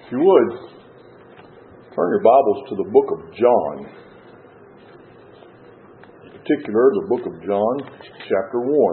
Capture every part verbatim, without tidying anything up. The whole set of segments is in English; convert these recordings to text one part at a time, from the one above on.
If you would, turn your Bibles to the book of John. In particular, the book of John, chapter one.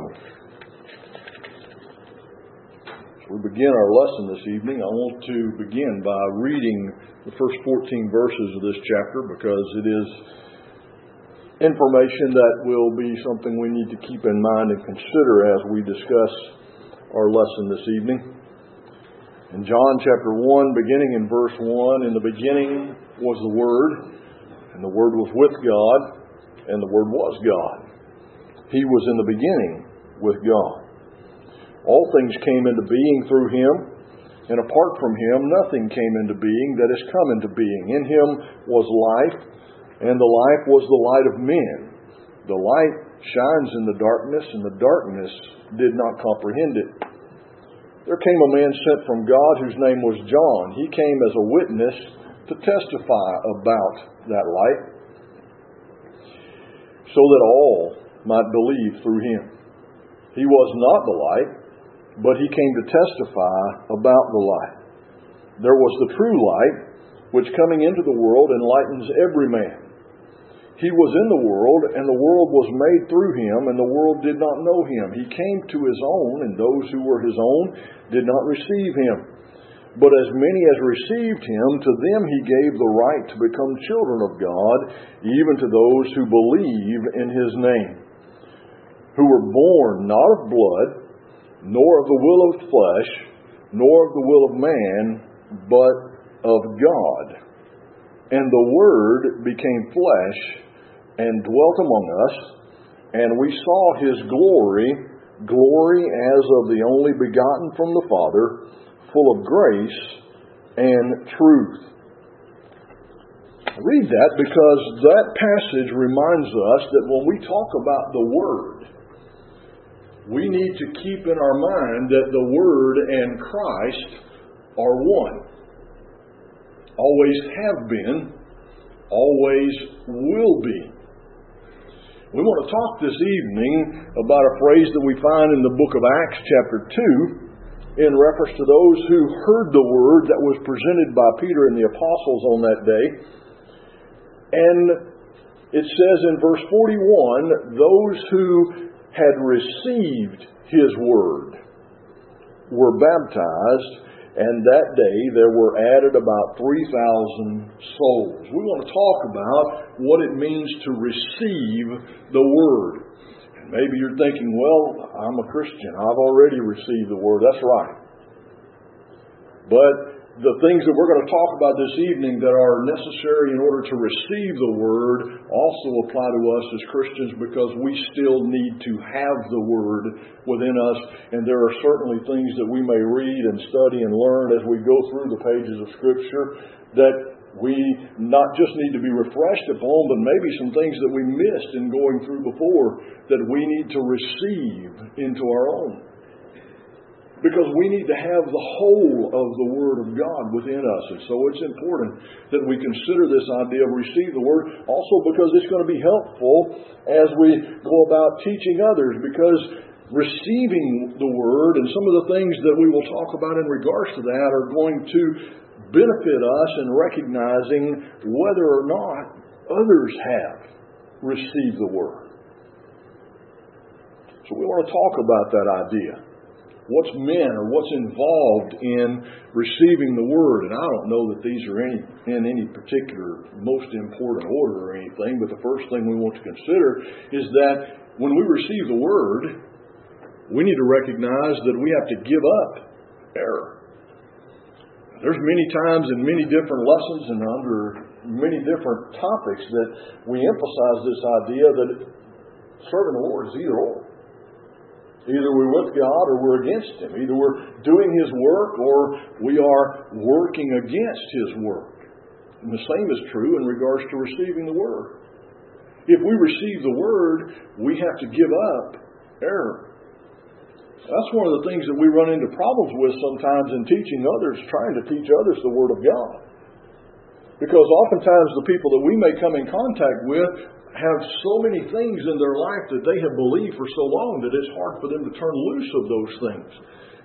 As we begin our lesson this evening, I want to begin by reading the first fourteen verses of this chapter because it is information that will be something we need to keep in mind and consider as we discuss our lesson this evening. In John chapter one, beginning in verse one, in the beginning was the Word, and the Word was with God, and the Word was God. He was in the beginning with God. All things came into being through Him, and apart from Him nothing came into being that has come into being. In Him was life, and the life was the light of men. The light shines in the darkness, and the darkness did not comprehend it. There came a man sent from God whose name was John. He came as a witness to testify about that light, so that all might believe through him. He was not the light, but he came to testify about the light. There was the true light, which coming into the world enlightens every man. He was in the world, and the world was made through him, and the world did not know him. He came to his own, and those who were his own did not receive him. But as many as received him, to them he gave the right to become children of God, even to those who believe in his name, who were born not of blood, nor of the will of flesh, nor of the will of man, but of God. And the Word became flesh and dwelt among us, and we saw his glory, glory as of the only begotten from the Father, full of grace and truth. I read that because that passage reminds us that when we talk about the Word, we need to keep in our mind that the Word and Christ are one. Always have been, always will be. We want to talk this evening about a phrase that we find in the book of Acts chapter two in reference to those who heard the word that was presented by Peter and the apostles on that day. And it says in verse forty-one, those who had received his word were baptized, and that day there were added about three thousand souls. We want to talk about what it means to receive the Word. And maybe you're thinking, well, I'm a Christian. I've already received the Word. That's right. But the things that we're going to talk about this evening that are necessary in order to receive the Word also apply to us as Christians, because we still need to have the Word within us. And there are certainly things that we may read and study and learn as we go through the pages of Scripture that we not just need to be refreshed upon, but maybe some things that we missed in going through before that we need to receive into our own. Because we need to have the whole of the Word of God within us. And so it's important that we consider this idea of receive the Word, also because it's going to be helpful as we go about teaching others. Because receiving the Word and some of the things that we will talk about in regards to that are going to benefit us in recognizing whether or not others have received the Word. So we want to talk about that idea. What's meant or what's involved in receiving the Word. And I don't know that these are any in any particular most important order or anything, but the first thing we want to consider is that when we receive the Word, we need to recognize that we have to give up error. There's many times in many different lessons and under many different topics that we emphasize this idea that serving the Lord is either or. Either we're with God or we're against Him. Either we're doing His work or we are working against His work. And the same is true in regards to receiving the Word. If we receive the Word, we have to give up error. That's one of the things that we run into problems with sometimes in teaching others, trying to teach others the Word of God. Because oftentimes the people that we may come in contact with have so many things in their life that they have believed for so long that it's hard for them to turn loose of those things.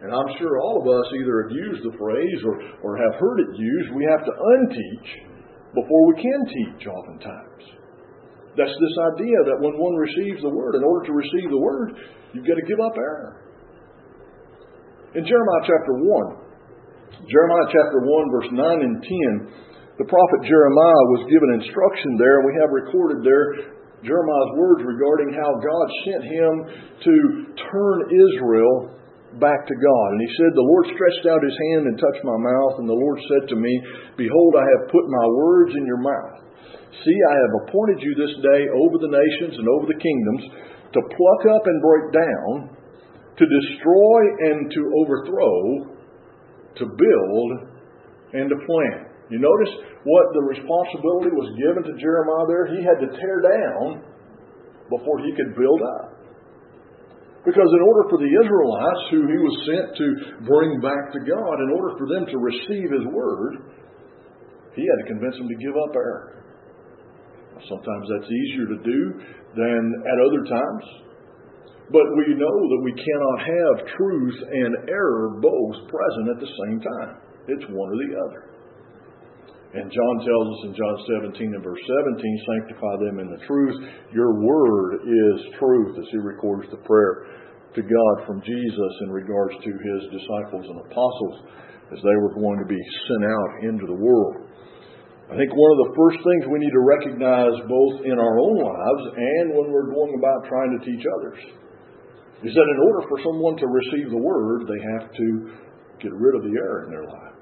And I'm sure all of us either have used the phrase or, or have heard it used. We have to unteach before we can teach oftentimes. That's this idea that when one receives the Word, in order to receive the Word, you've got to give up error. In Jeremiah chapter one, Jeremiah chapter one, verse nine and ten, the prophet Jeremiah was given instruction there, and we have recorded there Jeremiah's words regarding how God sent him to turn Israel back to God. And he said, "The Lord stretched out His hand and touched my mouth, and the Lord said to me, Behold, I have put my words in your mouth. See, I have appointed you this day over the nations and over the kingdoms to pluck up and break down, to destroy and to overthrow, to build and to plant." You notice what the responsibility was given to Jeremiah there? He had to tear down before he could build up. Because in order for the Israelites, who he was sent to bring back to God, in order for them to receive His Word, he had to convince them to give up error. Sometimes that's easier to do than at other times. But we know that we cannot have truth and error both present at the same time. It's one or the other. And John tells us in John seventeen and verse seventeen, "Sanctify them in the truth. Your word is truth," as he records the prayer to God from Jesus in regards to His disciples and apostles as they were going to be sent out into the world. I think one of the first things we need to recognize both in our own lives and when we're going about trying to teach others is that in order for someone to receive the Word, they have to get rid of the error in their life.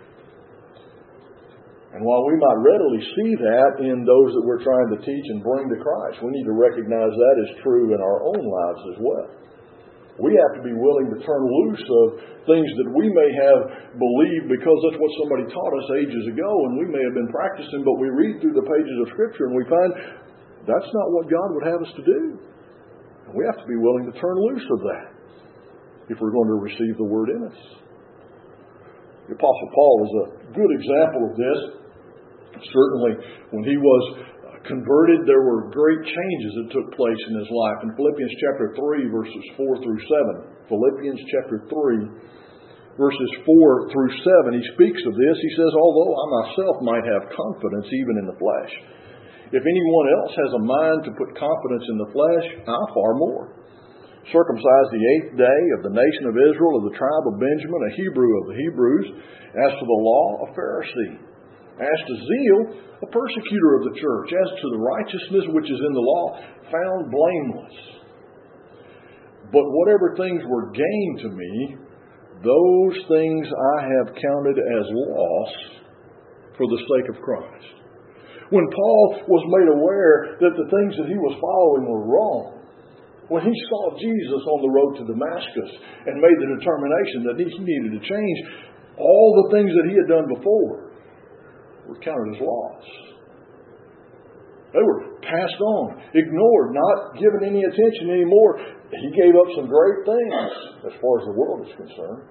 And while we might readily see that in those that we're trying to teach and bring to Christ, we need to recognize that is true in our own lives as well. We have to be willing to turn loose of things that we may have believed because that's what somebody taught us ages ago and we may have been practicing, but we read through the pages of Scripture and we find that's not what God would have us to do. And we have to be willing to turn loose of that if we're going to receive the Word in us. The Apostle Paul is a good example of this. Certainly, when he was converted, there were great changes that took place in his life. In Philippians chapter three, verses four through seven, Philippians chapter three, verses four through seven, he speaks of this. He says, "Although I myself might have confidence even in the flesh, if anyone else has a mind to put confidence in the flesh, I far more. Circumcised the eighth day, of the nation of Israel, of the tribe of Benjamin, a Hebrew of the Hebrews, as to the law, a Pharisee. As to zeal, a persecutor of the church. As to the righteousness which is in the law, found blameless. But whatever things were gain to me, those things I have counted as loss for the sake of Christ." When Paul was made aware that the things that he was following were wrong, when he saw Jesus on the road to Damascus and made the determination that he needed to change, all the things that he had done before were counted as loss. They were passed on, ignored, not given any attention anymore. He gave up some great things as far as the world is concerned.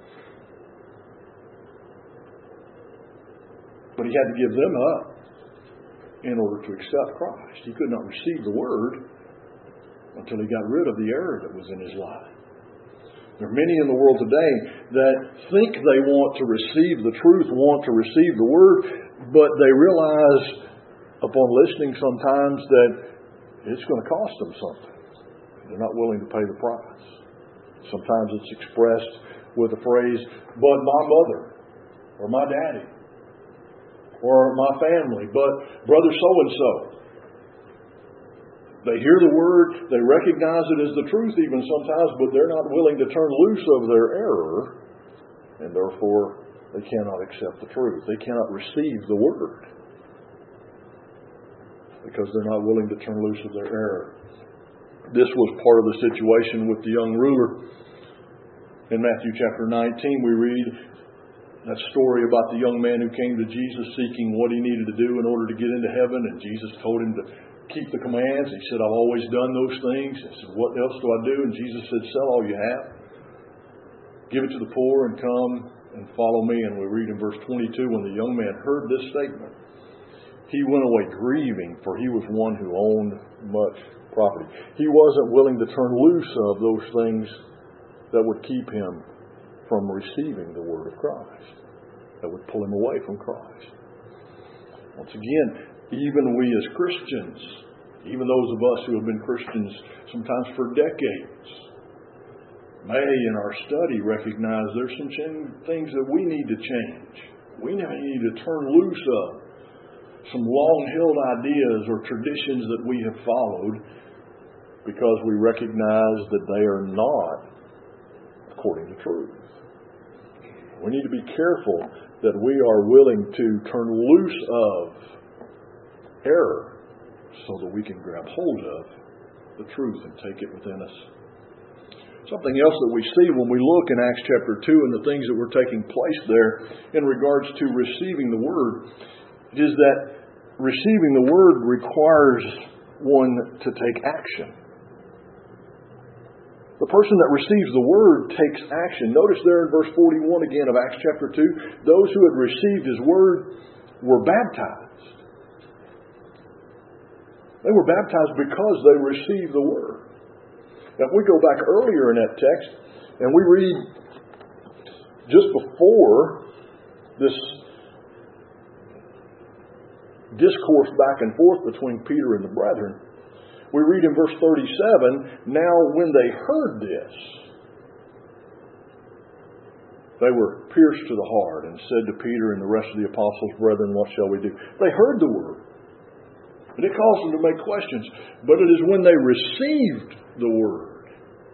But he had to give them up in order to accept Christ. He could not receive the Word until he got rid of the error that was in his life. There are many in the world today that think they want to receive the truth, want to receive the Word, but they realize upon listening sometimes that it's going to cost them something. They're not willing to pay the price. Sometimes it's expressed with the phrase, "but my mother," or "my daddy," or "my family," but brother so-and-so. They hear the Word, they recognize it as the truth even sometimes, but they're not willing to turn loose of their error, and therefore they cannot accept the truth. They cannot receive the Word because they're not willing to turn loose of their error. This was part of the situation with the young ruler. In Matthew chapter nineteen, we read that story about the young man who came to Jesus seeking what he needed to do in order to get into heaven, and Jesus told him to keep the commands. He said, "I've always done those things." He said, "What else do I do?" And Jesus said, "Sell all you have, give it to the poor, and come and follow me." And we read in verse twenty-two, when the young man heard this statement, he went away grieving, for he was one who owned much property. He wasn't willing to turn loose of those things that would keep him from receiving the Word of Christ. That would pull him away from Christ. Once again, even we as Christians, even those of us who have been Christians sometimes for decades, may in our study recognize there's some things that we need to change. We need to turn loose of some long-held ideas or traditions that we have followed because we recognize that they are not according to truth. We need to be careful that we are willing to turn loose of error so that we can grab hold of the truth and take it within us. Something else that we see when we look in Acts chapter two and the things that were taking place there in regards to receiving the Word is that receiving the Word requires one to take action. The person that receives the Word takes action. Notice there in verse forty-one again of Acts chapter two, those who had received His Word were baptized. They were baptized because they received the Word. Now, if we go back earlier in that text, and we read just before this discourse back and forth between Peter and the brethren, we read in verse thirty-seven, now when they heard this, they were pierced to the heart and said to Peter and the rest of the apostles, brethren, what shall we do? They heard the Word. And it caused them to make questions. But it is when they received the Word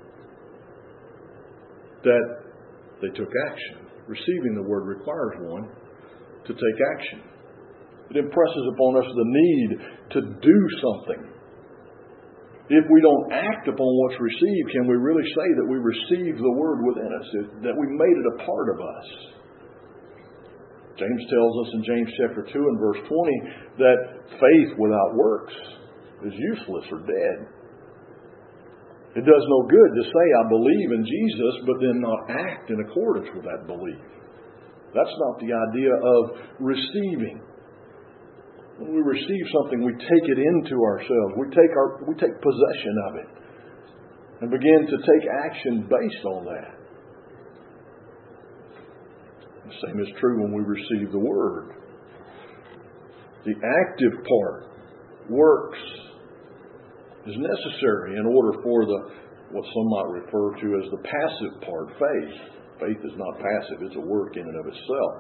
that they took action. Receiving the Word requires one to take action. It impresses upon us the need to do something. If we don't act upon what's received, can we really say that we received the Word within us, that we made it a part of us? James tells us in James chapter two and verse twenty that faith without works is useless or dead. It does no good to say, I believe in Jesus, but then not act in accordance with that belief. That's not the idea of receiving. When we receive something, we take it into ourselves. We take our, we take possession of it and begin to take action based on that. The same is true when we receive the Word. The active part, works, is necessary in order for the what some might refer to as the passive part, faith. Faith is not passive, it's a work in and of itself.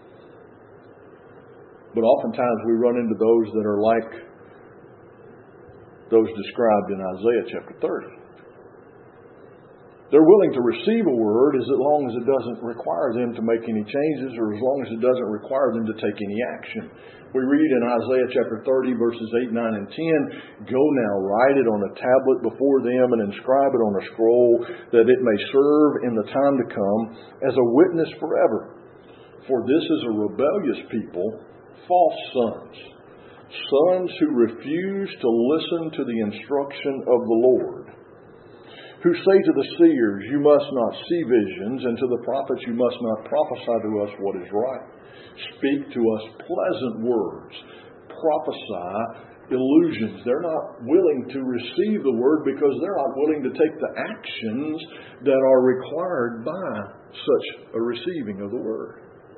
But oftentimes we run into those that are like those described in Isaiah chapter thirty. They're willing to receive a word as long as it doesn't require them to make any changes or as long as it doesn't require them to take any action. We read in Isaiah chapter thirty, verses eight, nine, and ten, go now, write it on a tablet before them and inscribe it on a scroll that it may serve in the time to come as a witness forever. For this is a rebellious people, false sons, sons who refuse to listen to the instruction of the Lord, who say to the seers, you must not see visions, and to the prophets, you must not prophesy to us what is right. Speak to us pleasant words. Prophesy illusions. They're not willing to receive the word because they're not willing to take the actions that are required by such a receiving of the word.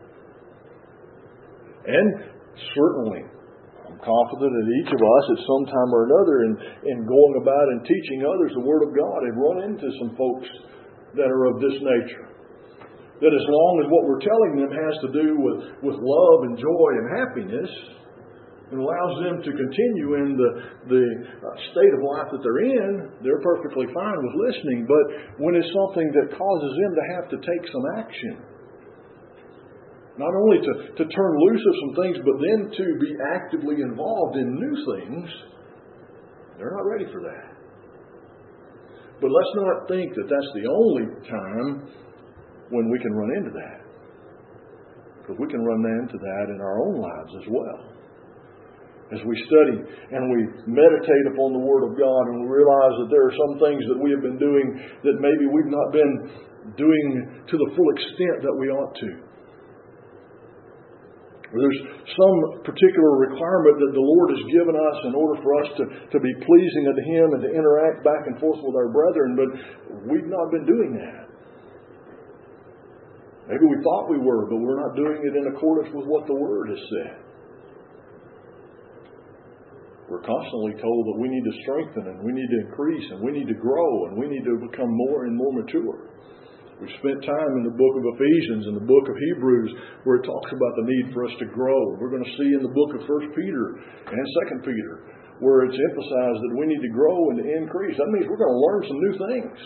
And certainly, I'm confident that each of us at some time or another in, in going about and teaching others the Word of God have run into some folks that are of this nature. That as long as what we're telling them has to do with, with love and joy and happiness and allows them to continue in the, the state of life that they're in, they're perfectly fine with listening. But when it's something that causes them to have to take some action, not only to, to turn loose of some things, but then to be actively involved in new things, they're not ready for that. But let's not think that that's the only time when we can run into that. Because we can run into that in our own lives as well. As we study and we meditate upon the Word of God and we realize that there are some things that we have been doing that maybe we've not been doing to the full extent that we ought to. There's some particular requirement that the Lord has given us in order for us to, to be pleasing unto Him and to interact back and forth with our brethren, but we've not been doing that. Maybe we thought we were, but we're not doing it in accordance with what the Word has said. We're constantly told that we need to strengthen and we need to increase and we need to grow and we need to become more and more mature. We've spent time in the book of Ephesians and the book of Hebrews where it talks about the need for us to grow. We're going to see in the book of First Peter and Second Peter where it's emphasized that we need to grow and to increase. That means we're going to learn some new things.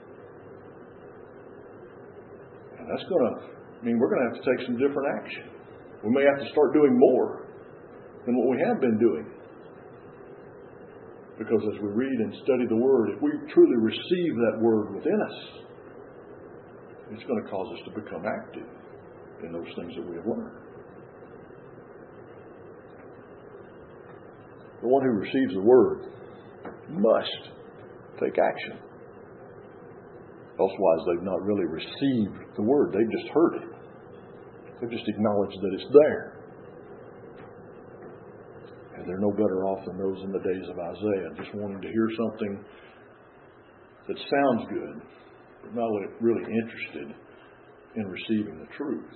And that's going to mean we're going to have to take some different action. We may have to start doing more than what we have been doing. Because as we read and study the Word, if we truly receive that Word within us, it's going to cause us to become active in those things that we have learned. The one who receives the Word must take action. Elsewise, they've not really received the Word. They've just heard it. They've just acknowledged that it's there. And they're no better off than those in the days of Isaiah, just wanting to hear something that sounds good, but not really interested in receiving the truth.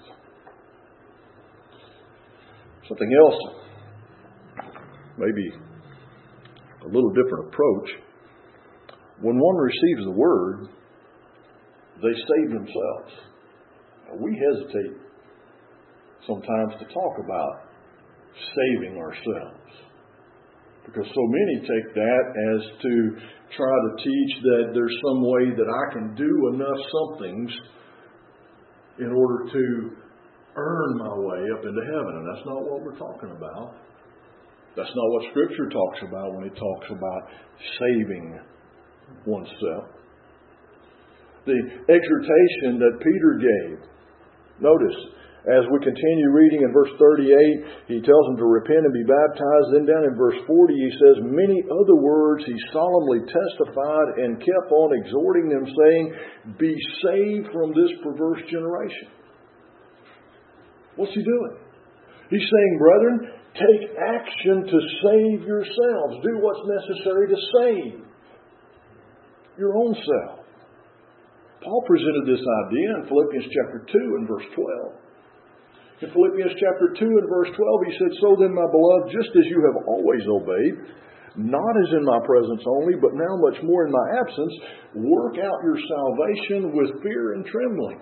Something else, maybe a little different approach. When one receives the Word, they save themselves. Now, we hesitate sometimes to talk about saving ourselves, because so many take that as to try to teach that there's some way that I can do enough somethings in order to earn my way up into heaven. And that's not what we're talking about. That's not what Scripture talks about when it talks about saving oneself. The exhortation that Peter gave, notice, as we continue reading in verse thirty-eight, he tells them to repent and be baptized. Then down in verse forty, he says, many other words he solemnly testified and kept on exhorting them, saying, be saved from this perverse generation. What's he doing? He's saying, brethren, take action to save yourselves. Do what's necessary to save your own self. Paul presented this idea in Philippians chapter two and verse twelve. In Philippians chapter two and verse twelve, he said, so then, my beloved, just as you have always obeyed, not as in my presence only, but now much more in my absence, work out your salvation with fear and trembling.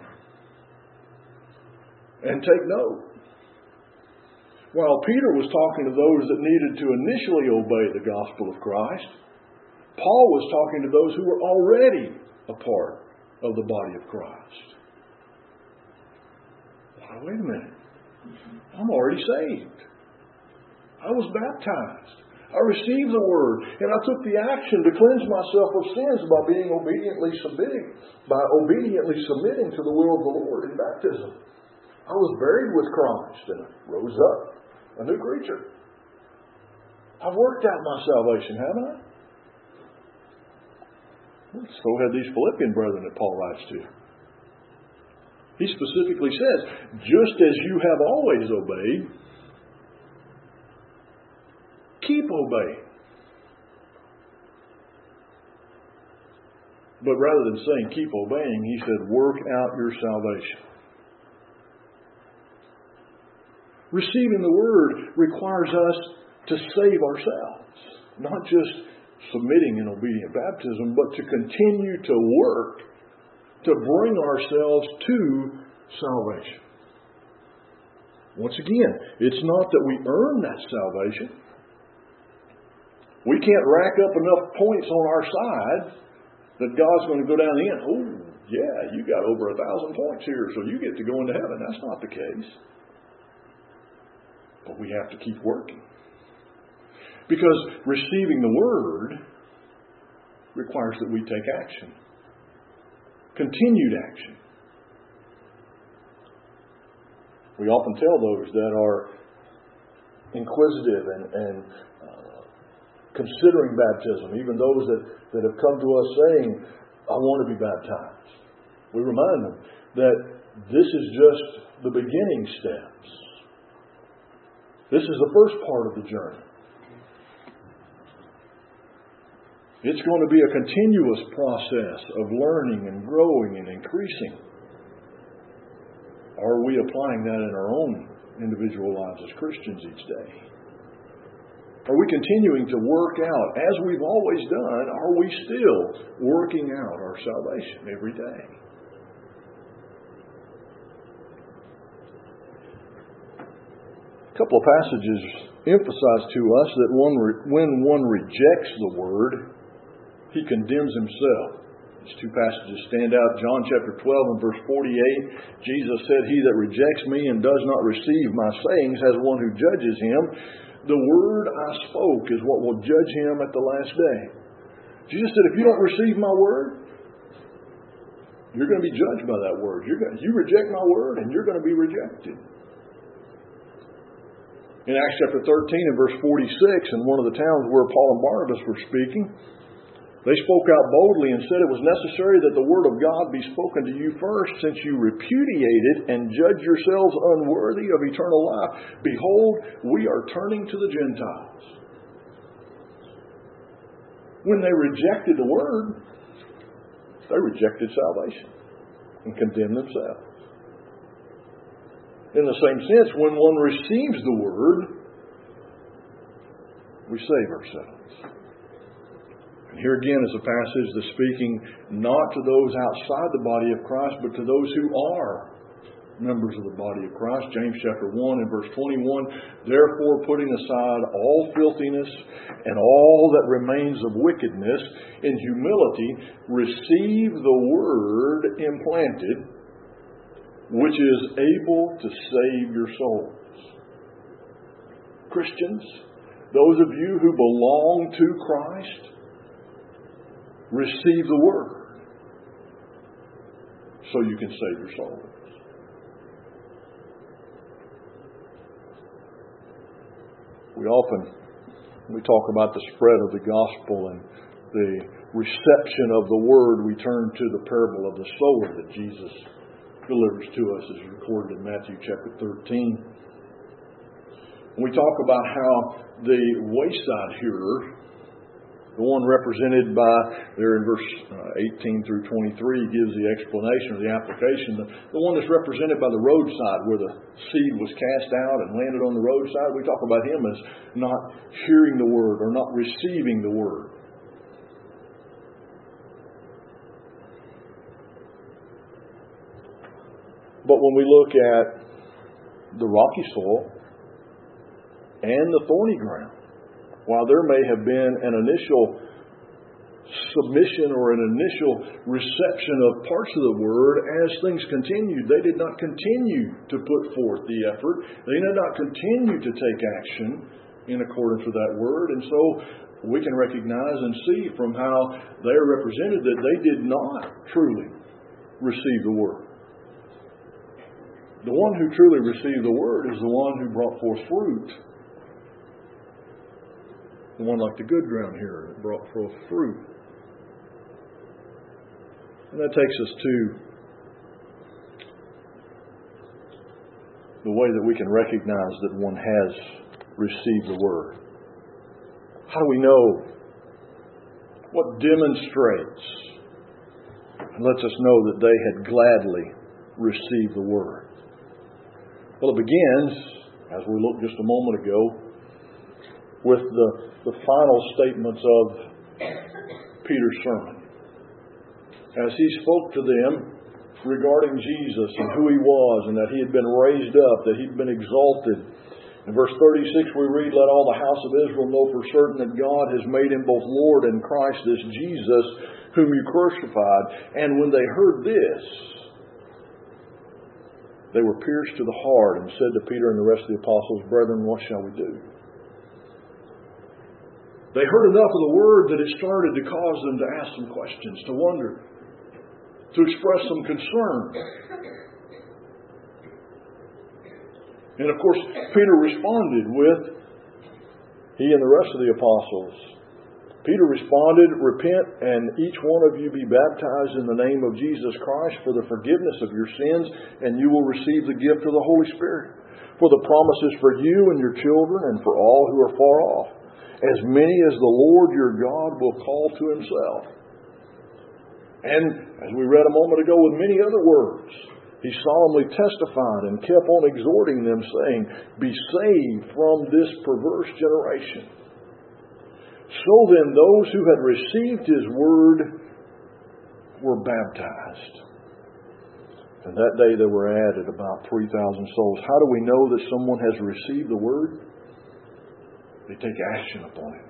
And take note. While Peter was talking to those that needed to initially obey the gospel of Christ, Paul was talking to those who were already a part of the body of Christ. Now, wait a minute. I'm already saved. I was baptized. I received the Word, and I took the action to cleanse myself of sins by being obediently submitting, by obediently submitting to the will of the Lord in baptism. I was buried with Christ and rose up, a new creature. I've worked out my salvation, haven't I? So had these Philippian brethren that Paul writes to. He specifically says, just as you have always obeyed, keep obeying. But rather than saying keep obeying, he said work out your salvation. Receiving the Word requires us to save ourselves, not just submitting in obedient baptism, but to continue to work to bring ourselves to salvation. Once again, it's not that we earn that salvation. We can't rack up enough points on our side that God's going to go down the end. Oh, yeah, you got over a thousand points here, so you get to go into heaven. That's not the case. But we have to keep working. Because receiving the Word requires that we take action. Continued action. We often tell those that are inquisitive and, and uh, considering baptism, even those that, that have come to us saying, I want to be baptized. We remind them that this is just the beginning steps. This is the first part of the journey. It's going to be a continuous process of learning and growing and increasing. are we applying that in our own individual lives as Christians each day? Are we continuing to work out, as we've always done, are we still working out our salvation every day? A couple of passages emphasize to us that one re- when one rejects the Word, he condemns himself. These two passages stand out. John chapter twelve and verse forty-eight, Jesus said, "He that rejects me and does not receive my sayings has one who judges him. The word I spoke is what will judge him at the last day." Jesus said, if you don't receive my word, you're going to be judged by that word. You're going, you reject my word, and you're going to be rejected. In Acts chapter thirteen and verse forty-six, in one of the towns where Paul and Barnabas were speaking, they spoke out boldly and said it was necessary that the word of God be spoken to you first, since you repudiate it and judge yourselves unworthy of eternal life. Behold, we are turning to the Gentiles. When they rejected the word, they rejected salvation and condemned themselves. In the same sense, when one receives the word, we save ourselves. Here again is a passage that's speaking not to those outside the body of Christ, but to those who are members of the body of Christ. James chapter one and verse twenty-one, "Therefore, putting aside all filthiness and all that remains of wickedness, in humility receive the word implanted, which is able to save your souls." Christians, those of you who belong to Christ, receive the word so you can save your souls. We often, when we talk about the spread of the gospel and the reception of the word, we turn to the parable of the sower that Jesus delivers to us, as recorded in Matthew chapter thirteen. We talk about how the wayside hearer, the one represented by, there in verse eighteen through twenty-three, gives the explanation or the application. The, the one that's represented by the roadside, where the seed was cast out and landed on the roadside, we talk about him as not hearing the word or not receiving the word. But when we look at the rocky soil and the thorny ground, while there may have been an initial submission or an initial reception of parts of the word, as things continued, they did not continue to put forth the effort. They did not continue to take action in accordance with that word. And so we can recognize and see from how they are represented that they did not truly receive the word. The one who truly received the word is the one who brought forth fruit. The one like the good ground here that brought forth fruit. And that takes us to the way that we can recognize that one has received the word. How do we know? What demonstrates and lets us know that they had gladly received the word? Well, it begins, as we looked just a moment ago, with the, the final statements of Peter's sermon. As he spoke to them regarding Jesus and who he was, and that he had been raised up, that he'd been exalted. In verse thirty-six we read, "Let all the house of Israel know for certain that God has made him both Lord and Christ, this Jesus whom you crucified." And when they heard this, they were pierced to the heart and said to Peter and the rest of the apostles, "Brethren, what shall we do?" They heard enough of the word that it started to cause them to ask some questions, to wonder, to express some concern. And of course, Peter responded with, he and the rest of the apostles, Peter responded, "Repent and each one of you be baptized in the name of Jesus Christ for the forgiveness of your sins, and you will receive the gift of the Holy Spirit. For the promise is for you and your children and for all who are far off, as many as the Lord your God will call to himself." And as we read a moment ago with many other words, he he solemnly testified and kept on exhorting them, saying, "Be saved from this perverse generation." So then those who had received his word were baptized. And that day there were added about three thousand souls. How do we know that someone has received the word? They take action upon it.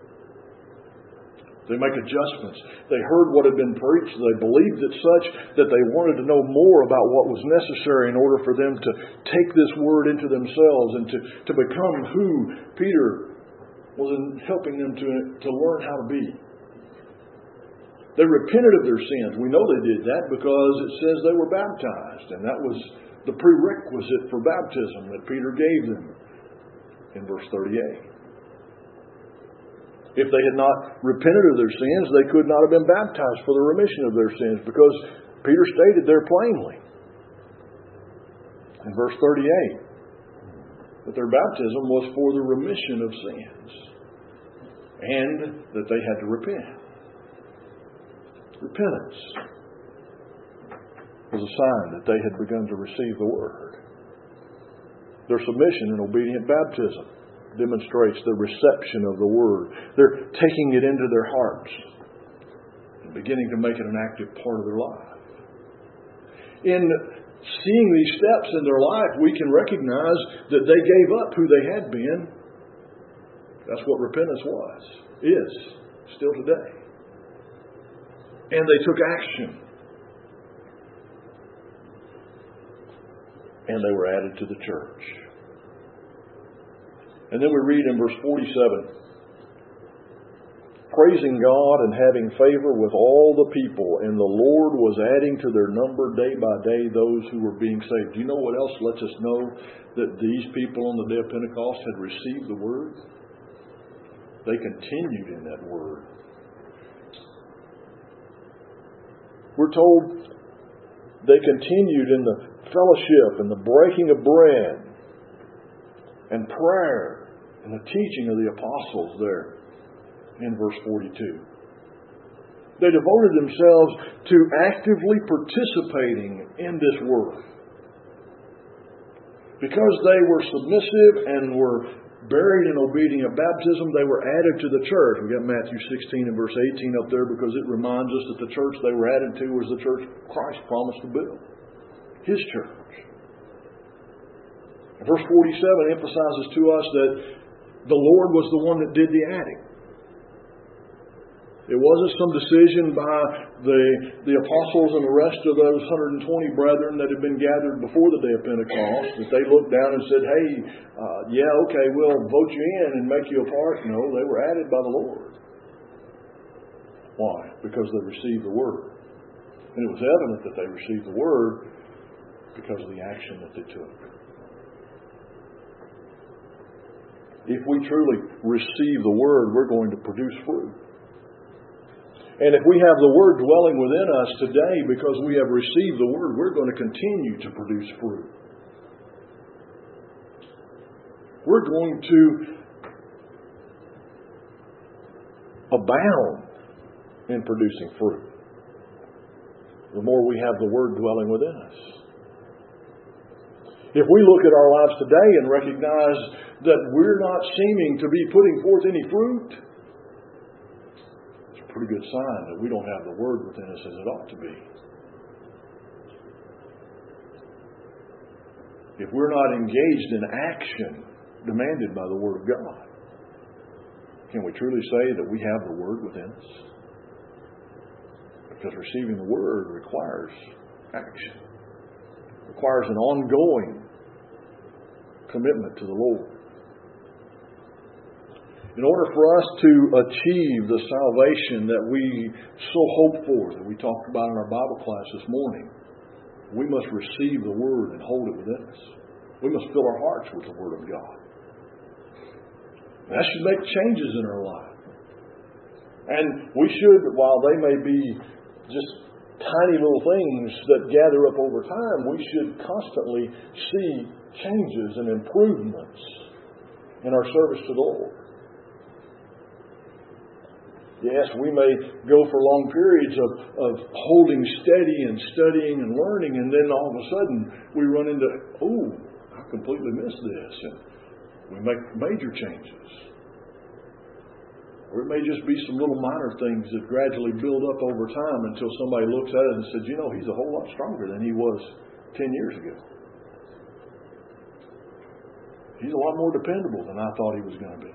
They make adjustments. They heard what had been preached. They believed it such that they wanted to know more about what was necessary in order for them to take this word into themselves and to, to become who Peter was in helping them to, to learn how to be. They repented of their sins. We know they did that because it says they were baptized. And that was the prerequisite for baptism that Peter gave them in verse thirty-eight. If they had not repented of their sins, they could not have been baptized for the remission of their sins, because Peter stated there plainly in verse thirty-eight that their baptism was for the remission of sins and that they had to repent. Repentance was a sign that they had begun to receive the word. Their submission and obedient baptism demonstrates the reception of the word. They're taking it into their hearts and beginning to make it an active part of their life. In seeing these steps in their life, we can recognize that they gave up who they had been. That's what repentance was, is, still today. And they took action. And they were added to the church. And then we read in verse forty-seven, praising God and having favor with all the people, and the Lord was adding to their number day by day those who were being saved. Do you know what else lets us know that these people on the day of Pentecost had received the word? They continued in that word. We're told they continued in the fellowship and the breaking of bread and prayer and the teaching of the apostles there in verse forty-two. They devoted themselves to actively participating in this work. Because they were submissive and were buried in obedient baptism, they were added to the church. We got Matthew sixteen and verse eighteen up there because it reminds us that the church they were added to was the church Christ promised to build. His church. And verse forty-seven emphasizes to us that the Lord was the one that did the adding. It wasn't some decision by the, the apostles and the rest of those one hundred twenty brethren that had been gathered before the day of Pentecost, that they looked down and said, hey, uh, yeah, okay, we'll vote you in and make you a part. No, they were added by the Lord. Why? Because they received the word. And it was evident that they received the word because of the action that they took. If we truly receive the word, we're going to produce fruit. And if we have the word dwelling within us today because we have received the word, we're going to continue to produce fruit. We're going to abound in producing fruit the more we have the word dwelling within us. If we look at our lives today and recognize that we're not seeming to be putting forth any fruit, it's a pretty good sign that we don't have the word within us as it ought to be. If we're not engaged in action demanded by the Word of God, can we truly say that we have the Word within us? Because receiving the Word requires action. Requires an ongoing commitment to the Lord. In order for us to achieve the salvation that we so hope for, that we talked about in our Bible class this morning, we must receive the Word and hold it within us. We must fill our hearts with the Word of God. And that should make changes in our life. And we should, while they may be just tiny little things that gather up over time, we should constantly see changes and improvements in our service to the Lord. Yes, we may go for long periods of, of holding steady and studying and learning, and then all of a sudden we run into, oh, I completely missed this. And we make major changes. Or it may just be some little minor things that gradually build up over time until somebody looks at it and says, you know, he's a whole lot stronger than he was ten years ago. He's a lot more dependable than I thought he was going to be.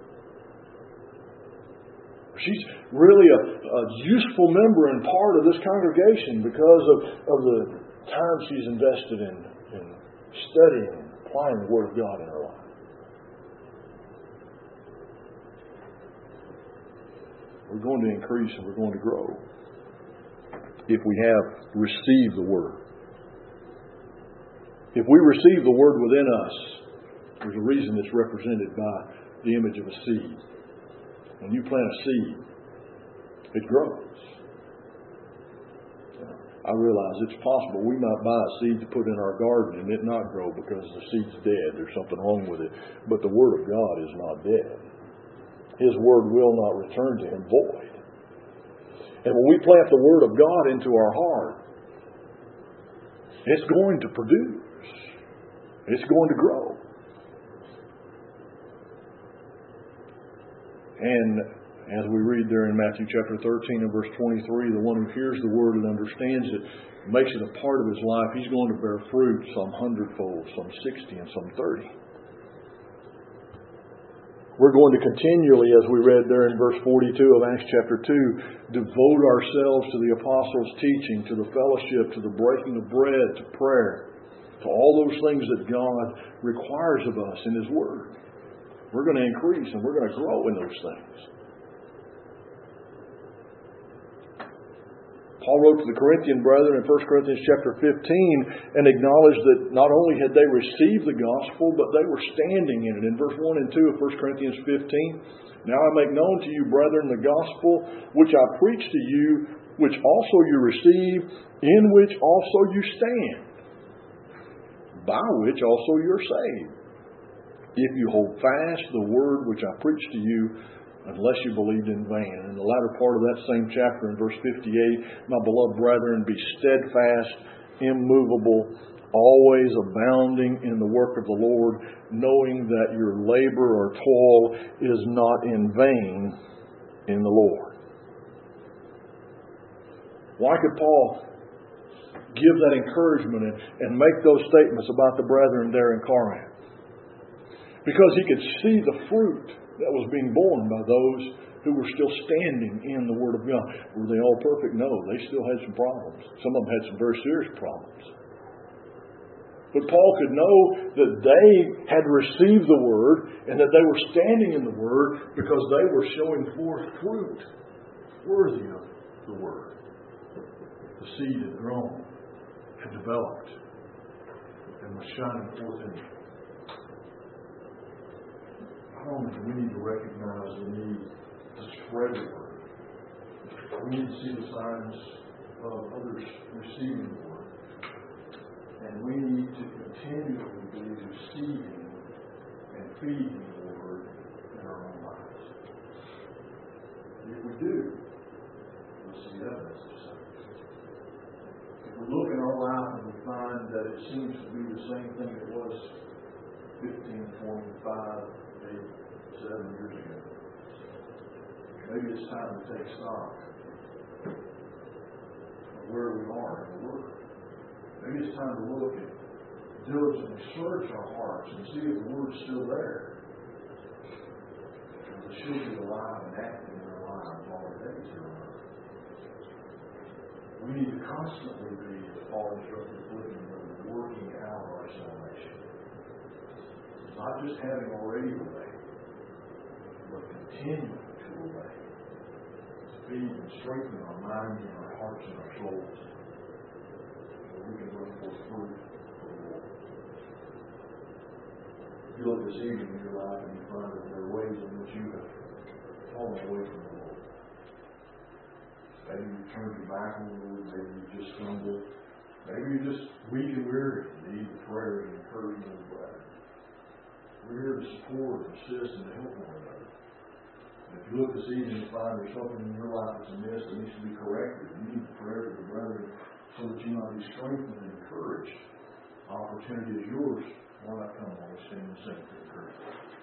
She's really a, a useful member and part of this congregation because of, of the time she's invested in, in studying and applying the Word of God in her life. We're going to increase and we're going to grow if we have received the Word. If we receive the Word within us, there's a reason it's represented by the image of a seed. When you plant a seed, it grows. I realize it's possible we might buy a seed to put in our garden and it not grow because the seed's dead. There's something wrong with it. But the Word of God is not dead. His Word will not return to Him void. And when we plant the Word of God into our heart, it's going to produce. It's going to grow. And as we read there in Matthew chapter thirteen and verse twenty-three, the one who hears the Word and understands it, makes it a part of his life, he's going to bear fruit, some hundredfold, some sixty, and some thirty. We're going to continually, as we read there in verse forty-two of Acts chapter two, devote ourselves to the apostles' teaching, to the fellowship, to the breaking of bread, to prayer, to all those things that God requires of us in His Word. We're going to increase and we're going to grow in those things. Paul wrote to the Corinthian brethren in First Corinthians chapter fifteen and acknowledged that not only had they received the gospel, but they were standing in it. In verse one and two of First Corinthians fifteen, now I make known to you, brethren, the gospel which I preached to you, which also you received, in which also you stand, by which also you are saved, if you hold fast the word which I preached to you, unless you believed in vain. And in the latter part of that same chapter, in verse fifty-eight, my beloved brethren, be steadfast, immovable, always abounding in the work of the Lord, knowing that your labor or toil is not in vain in the Lord. Why could Paul give that encouragement and, and make those statements about the brethren there in Corinth? Because he could see the fruit that was being borne by those who were still standing in the Word of God. Were they all perfect? No, they still had some problems. Some of them had some very serious problems. But Paul could know that they had received the Word and that they were standing in the Word because they were showing forth fruit worthy of the Word. The seed had grown, had developed, and was shining forth in it. Not only do we need to recognize the need to spread the Word, we need to see the signs of others receiving the Word. And we need to continually be receiving and feeding the Word in our own lives. If we do, we'll see evidence of such. If we look in our life and we find that it seems to be the same thing it was fifteen, twenty-five, eight, seven years ago, maybe it's time to take stock of where we are in the Word. Maybe it's time to look and diligently search our hearts and see if the Word's still there. Because it should be alive and active in our lives all the days here on earth. We need to constantly be, as Paul instructed Philippians, working out our salvation. Not just having already obeyed, but continuing to obey. To feed and strengthen our minds and our hearts and our souls. We can look for fruit for the Lord. If you look this evening in your life and you find that there are ways in which you have fallen away from the Lord. Maybe you turned your back on the Lord, maybe you just stumbled, maybe you're just weak and weary and need the prayer and encouragement of the brethren. We're here to support and assist and to help one another. If you look this evening and find there's something in your life that's amiss that needs to be corrected, you need the prayer of the brethren so that you might be strengthened and encouraged. Opportunity is yours. Why not come while we stand and sing for encouragement?